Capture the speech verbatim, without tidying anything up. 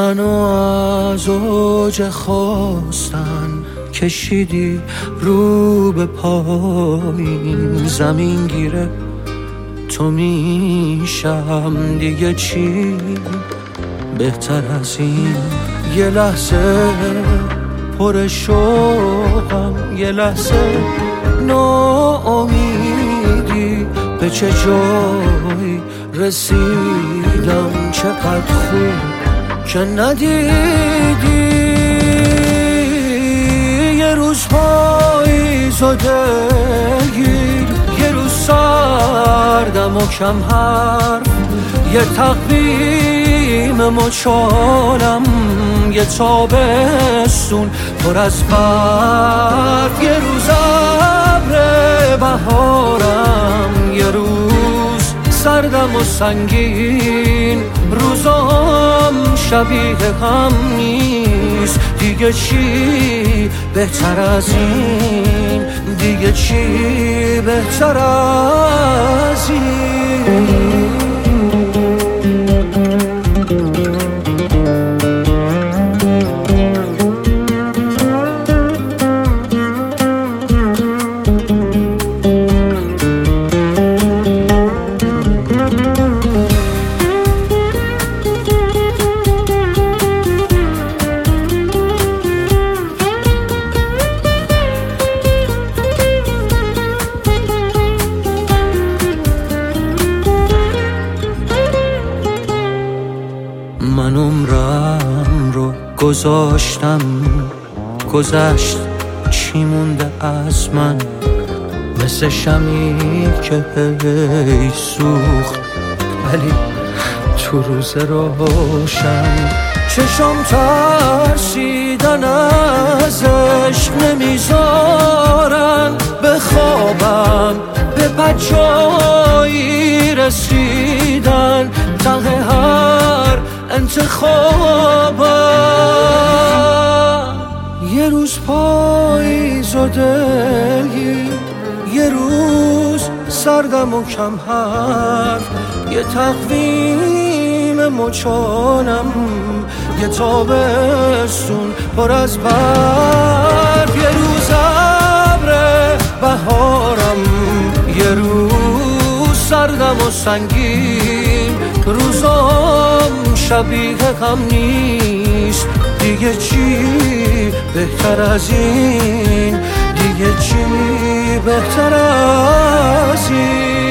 منو از اوج خواستن کشیدی رو به پایین، زمین گیره تو میشم دیگه چی بهتر از این. یه لحظه پر شوقم، یه لحظه ناامیدی، به چه جایی رسیدم، چقدر خوب که ندیدی. یه روز پاییزو دلگیر، یه روز سردم و کم حرف، یه تقویم مچالم، یه تابستون پر از برف، یه روز ابر بهارم، یه روز سردم و سنگین، روزام شبیه هم نیست. دیگه چی بهتر از این، دیگه چی بهتر از این. من عمرم رو گذاشتم گذشت، چی مونده از من؟ مثل شمی که هی سوخت ولی تو روز روشن. چشم ترسیدن از عشق نمیذارن بخوابم، به بجایی رسیدن ته هر انتخابم. یه روز پاییز و دلگیر، یه روز سردم و کم حرف، یه تقویم مچالم، یه تابستون پر از برف، یه روز ابر بهارم، یه روز سردم و سنگین، روزام شبیه هم نیست. دیگه چی بهتر از این، دیگه چی بهتر از این.